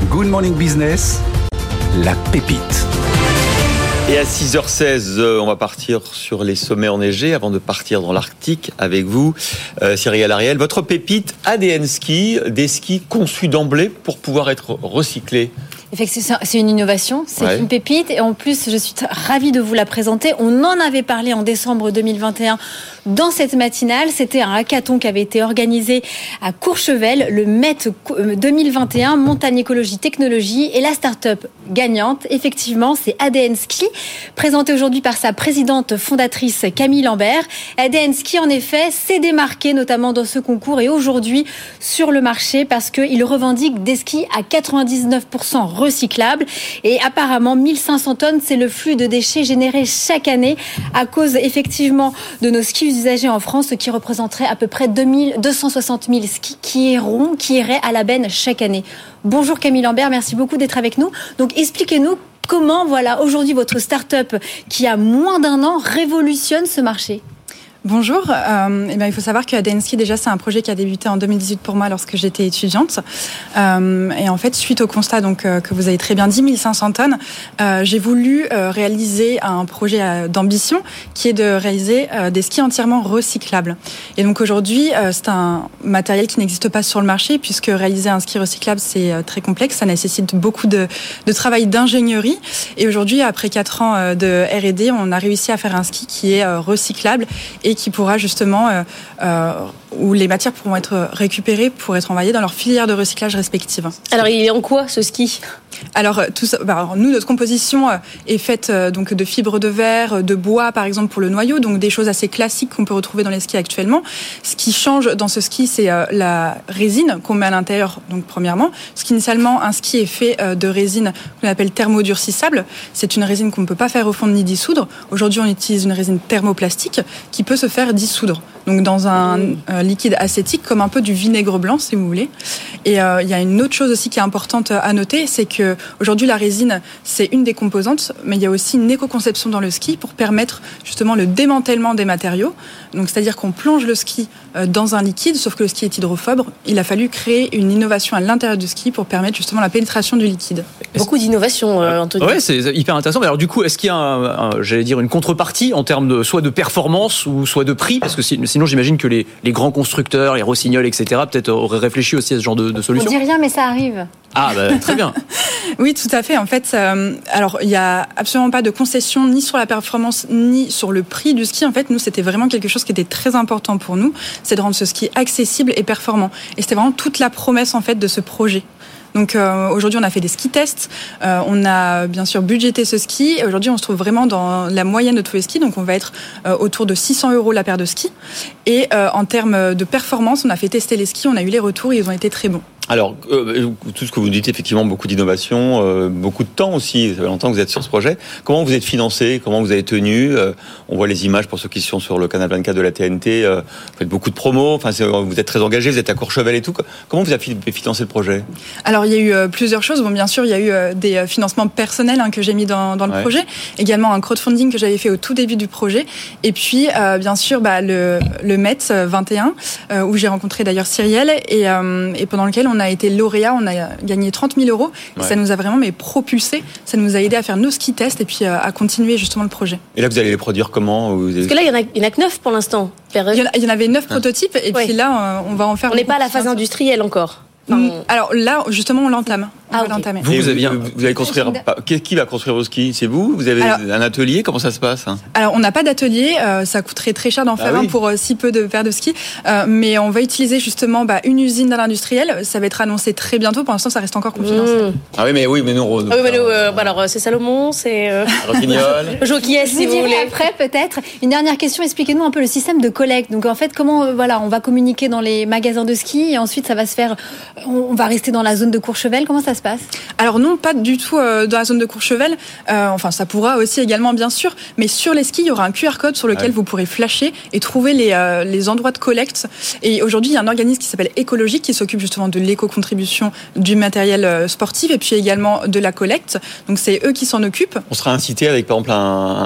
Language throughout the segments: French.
Good Morning Business, la pépite. Et à 6h16, on va partir sur les sommets enneigés avant de partir dans l'Arctique avec vous, Cyril Ariel. Votre pépite ADN Ski, des skis conçus d'emblée pour pouvoir être recyclés. Effectivement, c'est une innovation, c'est une pépite et en plus je suis ravie de vous la présenter. On en avait parlé en décembre 2021 dans cette matinale. C'était un hackathon qui avait été organisé à Courchevel, le MET 2021, Montagne Écologie Technologie, et la start-up gagnante, effectivement, c'est ADN Ski, présentée aujourd'hui par sa présidente fondatrice Camille Lambert. ADN Ski, en effet, s'est démarqué notamment dans ce concours et aujourd'hui sur le marché parce qu'il revendique des skis à 99% recyclables et apparemment 1500 tonnes, c'est le flux de déchets générés chaque année à cause effectivement de nos skis usagés en France, ce qui représenterait à peu près 260 000 skis qui iraient à la benne chaque année. Bonjour Camille Lambert, merci beaucoup d'être avec nous. Donc expliquez-nous comment aujourd'hui votre start-up qui a moins d'1 an révolutionne ce marché. Bonjour, il faut savoir que ADN Ski, déjà, c'est un projet qui a débuté en 2018 pour moi lorsque j'étais étudiante. Et en fait, suite au constat que vous avez très bien dit, 1500 tonnes, j'ai voulu réaliser un projet d'ambition qui est de réaliser des skis entièrement recyclables. Et donc aujourd'hui, c'est un matériel qui n'existe pas sur le marché puisque réaliser un ski recyclable, c'est très complexe, ça nécessite beaucoup de travail d'ingénierie. Et aujourd'hui, après 4 ans de R&D, on a réussi à faire un ski qui est recyclable et qui pourra justement, où les matières pourront être récupérées pour être envoyées dans leur filière de recyclage respective. Alors, il est en quoi ce ski ? Alors, nous, notre composition est faite donc de fibres de verre, de bois, par exemple, pour le noyau, donc des choses assez classiques qu'on peut retrouver dans les skis actuellement. Ce qui change dans ce ski, c'est la résine qu'on met à l'intérieur, donc premièrement. Parce qu'initialement, un ski est fait de résine qu'on appelle thermodurcissable. C'est une résine qu'on ne peut pas faire fondre ni dissoudre. Aujourd'hui, on utilise une résine thermoplastique qui peut se faire dissoudre. Donc dans un liquide acétique, comme un peu du vinaigre blanc, si vous voulez. Et il y a une autre chose aussi qui est importante à noter, c'est que aujourd'hui la résine, c'est une des composantes, mais il y a aussi une éco-conception dans le ski pour permettre justement le démantèlement des matériaux. Donc c'est-à-dire qu'on plonge le ski dans un liquide, sauf que le ski est hydrophobe. Il a fallu créer une innovation à l'intérieur du ski pour permettre justement la pénétration du liquide. Beaucoup d'innovation, Anthony. Ouais, c'est hyper intéressant. Mais alors du coup, est-ce qu'il y a une contrepartie en termes soit de performance ou soit de prix, parce que sinon j'imagine que les grands constructeurs, les Rossignols, etc., peut-être auraient réfléchi aussi à ce genre de solution. On dit rien, mais ça arrive. Ah, très bien. Oui, tout à fait. En fait, alors il y a absolument pas de concession ni sur la performance ni sur le prix du ski. En fait, nous, c'était vraiment quelque chose qui était très important pour nous, c'est de rendre ce ski accessible et performant. Et c'était vraiment toute la promesse en fait de ce projet. Donc aujourd'hui, on a fait des ski tests, on a bien sûr budgété ce ski. Et aujourd'hui, on se trouve vraiment dans la moyenne de tous les skis, donc on va être autour de 600 € la paire de skis. Et en termes de performance, on a fait tester les skis, on a eu les retours et ils ont été très bons. Alors, tout ce que vous dites, effectivement, beaucoup d'innovation, beaucoup de temps aussi. Ça fait longtemps que vous êtes sur ce projet. Comment vous êtes financé ? Comment vous avez tenu ? On voit les images pour ceux qui sont sur le canal 24 de la TNT. Vous faites beaucoup de promos. Enfin, vous êtes très engagé. Vous êtes à Courchevel et tout. Comment vous avez financé le projet ? Alors, il y a eu plusieurs choses. Bon, bien sûr, il y a eu des financements personnels que j'ai mis dans le projet. Également un crowdfunding que j'avais fait au tout début du projet. Et puis, bien sûr, le MET 21, où j'ai rencontré d'ailleurs Cyril et pendant lequel on a été lauréat, on a gagné 30 000 €. Et ça nous a vraiment propulsé. Ça nous a aidé à faire nos ski tests et puis à continuer justement le projet. Et là, vous allez les produire comment ? Parce que là, il y en a que 9 pour l'instant. Il y en avait 9 prototypes et puis là, on va en faire. On n'est pas à la phase industrielle encore. Alors là, justement, on l'entame. Vous allez construire. Qui va construire vos skis ? C'est vous ? Vous avez un atelier ? Comment ça se passe ? Alors, on n'a pas d'atelier. Ça coûterait très cher d'en faire un pour si peu de paires de skis. Mais on va utiliser justement une usine d'un industriel. Ça va être annoncé très bientôt. Pour l'instant, ça reste encore confidentiel. Ah oui, mais nous. Alors, c'est Salomon, c'est Rossignol. Joquiès, si vous voulez. Après, peut-être. Une dernière question. Expliquez-nous un peu le système de collecte. Donc, en fait, comment on va communiquer dans les magasins de ski et ensuite, ça va se faire. On va rester dans la zone de Courchevel. Comment ça se passe ? Alors non, pas du tout dans la zone de Courchevel. Enfin, ça pourra aussi également, bien sûr. Mais sur les skis, il y aura un QR code sur lequel vous pourrez flasher et trouver les endroits de collecte. Et aujourd'hui, il y a un organisme qui s'appelle Écologique qui s'occupe justement de l'éco-contribution du matériel sportif et puis également de la collecte. Donc c'est eux qui s'en occupent. On sera incité avec par exemple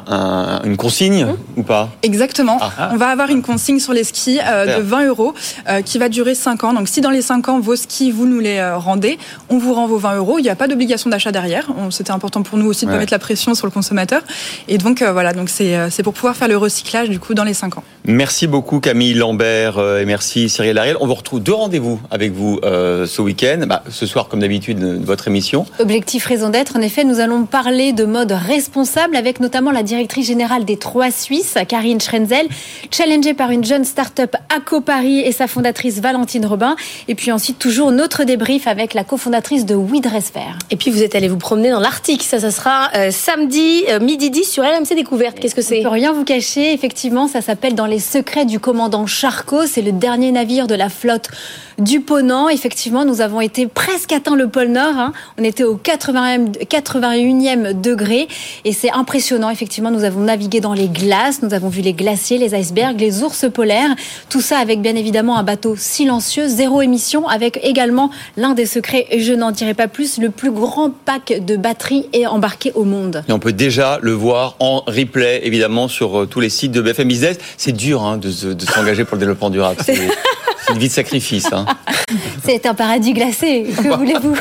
une consigne ou pas ? Exactement. On va avoir une consigne sur les skis de 20 € qui va durer 5 ans. Donc si dans les 5 ans, vos skis, vous nous les rendez, on vous rend vos 20 20 €. Il n'y a pas d'obligation d'achat derrière. C'était important pour nous aussi de ne pas mettre la pression sur le consommateur. Et donc, voilà, donc c'est pour pouvoir faire le recyclage, du coup, dans les 5 ans. Merci beaucoup, Camille Lambert, et merci, Cyril Lariel. On vous retrouve 2 rendez-vous avec vous ce week-end. Ce soir, comme d'habitude, de votre émission. Objectif, raison d'être. En effet, nous allons parler de mode responsable avec notamment la directrice générale des 3 Suisses, Karine Schrenzel, challengée par une jeune start-up AcoParis et sa fondatrice Valentine Robin. Et puis ensuite, toujours notre débrief avec la cofondatrice de We Dress Fair. Et puis, vous êtes allé vous promener dans l'Arctique. Ça sera samedi, midi 10 sur RMC Découverte. Qu'est-ce que c'est ? Je ne peux rien vous cacher. Effectivement, ça s'appelle Dans les secrets du commandant Charcot. C'est le dernier navire de la flotte du Ponant. Effectivement, nous avons été presque atteint le pôle Nord. On était au 81e degré. Et c'est impressionnant. Effectivement, nous avons navigué dans les glaces. Nous avons vu les glaciers, les icebergs, les ours polaires. Tout ça avec bien évidemment un bateau silencieux, 0 émission, avec également l'un des secrets, et je n'en dirai pas plus, le plus grand pack de batteries est embarqué au monde. Et on peut déjà le voir en replay, évidemment, sur tous les sites de BFM Business. C'est dur de s'engager pour le développement durable. C'est une vie de sacrifice. C'est un paradis glacé. Que voulez-vous ?